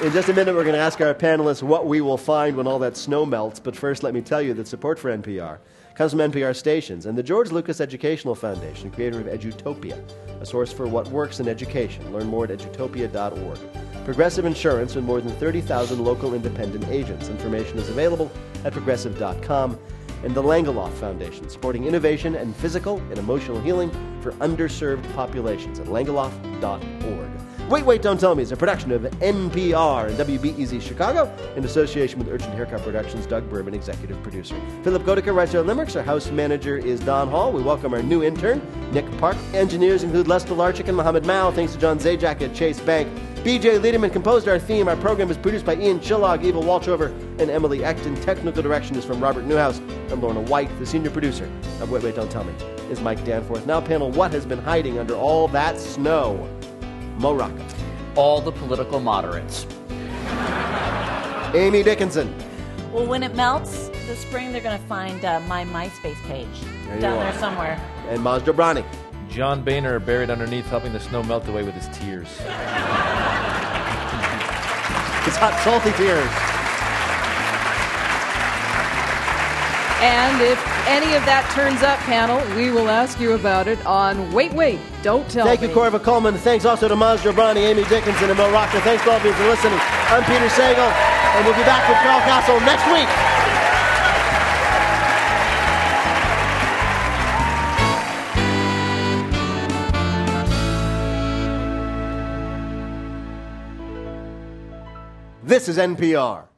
In just a minute, we're going to ask our panelists what we will find when all that snow melts. But first, let me tell you that support for NPR comes from NPR stations and the George Lucas Educational Foundation, creator of Edutopia, a source for what works in education. Learn more at edutopia.org. Progressive Insurance with more than 30,000 local independent agents. Information is available at progressive.com. And the Langeloth Foundation, supporting innovation and physical and emotional healing for underserved populations at langeloth.org. Wait, Don't Tell Me is a production of NPR and WBEZ Chicago in association with Urgent Haircut Productions. Doug Berman, executive producer. Philip Goedicke writes our limericks. Our house manager is Don Hall. We welcome our new intern, Nick Park. Engineers include Les Delarchik and Mohammed Mao. Thanks to John Zajac at Chase Bank. BJ Liederman composed our theme. Our program is produced by Ian Chillog, Eva Walchover, and Emily Ecton. Technical direction is from Robert Newhouse and Lorna White. The senior producer of Wait, Don't Tell Me is Mike Danforth. Now, panel, what has been hiding under all that snow? Mo Rocca. All the political moderates. Amy Dickinson. Well, when it melts this spring, they're going to find my MySpace page down there somewhere. And Maz Jobrani. John Boehner buried underneath, helping the snow melt away with his tears. His hot, salty tears. And if any of that turns up, panel, we will ask you about it on Wait, Don't Tell Me. Thank you, Corva Coleman. Thanks also to Maz Jobrani, Amy Dickinson, and Mo Rocca. Thanks to all of you for listening. I'm Peter Sagal, and we'll be back with Carl Castle next week. This is NPR.